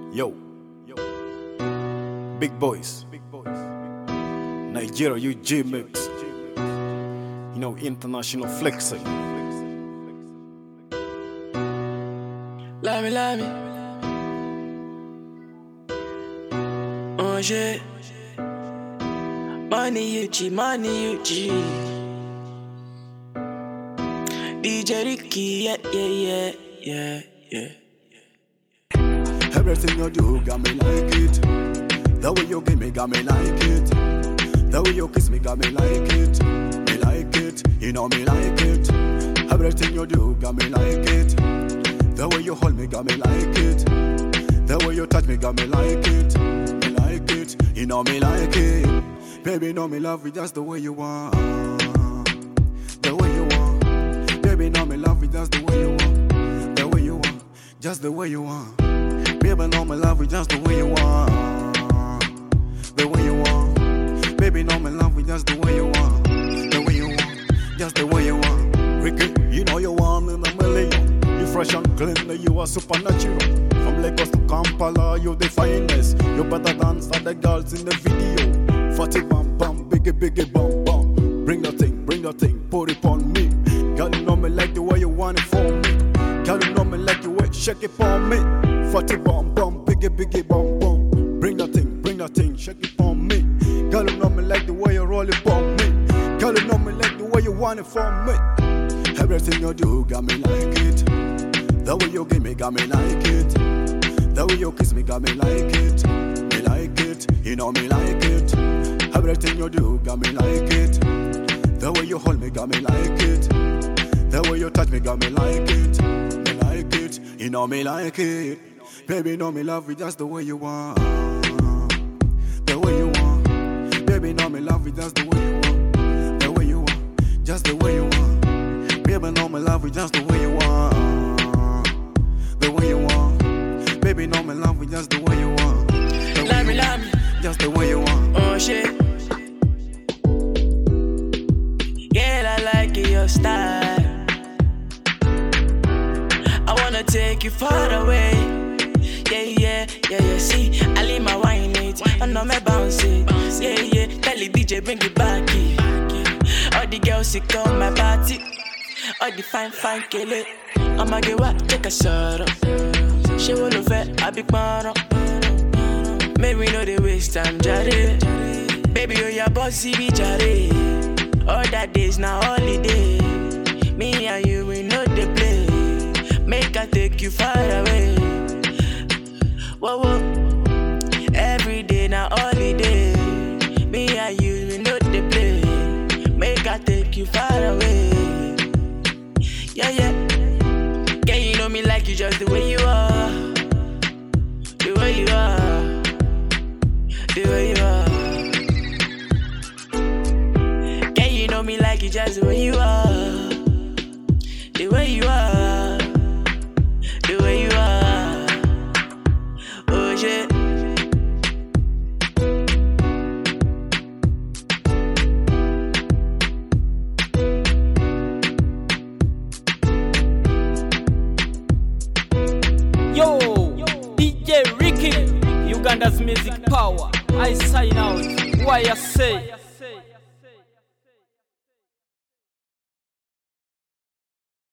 Yo, big boys, Nigeria UG mix, you know, international flexing. Lami, oh shit, money UG, DJ Ricky, yeah. Everything you do got me like it. The way you give me got me like it. The way you kiss me got me like it. Me like it, you know me like it. Everything you do got me like it. The way you hold me got me like it. The way you touch me got me like it. Me like it, you know me like it. Baby, know me love you just the way you want. The way you want. Baby, know me love you just the way you want. The way you want, just the way you want. Baby, know me love you just the way you want. The way you want. Baby, know me love you just the way you want. The way you want, just the way you want. Ricky, you know you want in a million. You fresh and clean, you are supernatural. From Lagos to Kampala, you the finest. You better dance than the girls in the video. Fatty bam bam, biggie bam bam. Bring the thing, put it on me. Girl, you know me like the way you want it for me. Girl, you know me like the way, shake it for me. Fatty bum bum, biggie bum bum. Bring that thing, shake it for me. Girl, you know me like the way you roll it for me. Girl, you know me like the way you want it for me. Everything you do got me like it. The way you give me got me like it. The way you kiss me got me like it. Me like it, you know me like it. Everything you do got me like it. The way you hold me got me like it. The way you touch me got me like it. Me like it, you know me like it. Baby, know me love you just the way you want. The way you want. Baby, know me love you just the way you want. The way you want, just the way you want. Baby, know me love you just the way you want. The way you want. Baby, know me love you just the way you want. Lami, just the way you want. oh shit. Girl, I like your style. I wanna take you far away. Yeah. See, I leave my wine it, I know me bounce it. Yeah. Tell the DJ bring it back. All the girls sick on my party. All the fine kill it. I'ma get what take a shot up. She wanna fat, I be pan. Maybe we know they waste time, jare. Baby, oh your bossy be jare. All that days now holiday. Me and you, we know they play. Make I take you far away. Whoa. Every day now holiday. Me and you, we know they play. Make I take you far away. Yeah. Can you know me like you just the way you are? The way you are. The way you are. Can you know me like you just the way you are? The way you are. The way you are. Oh shit. Yo, DJ Ricky, Uganda's music power. I sign out. Why I say?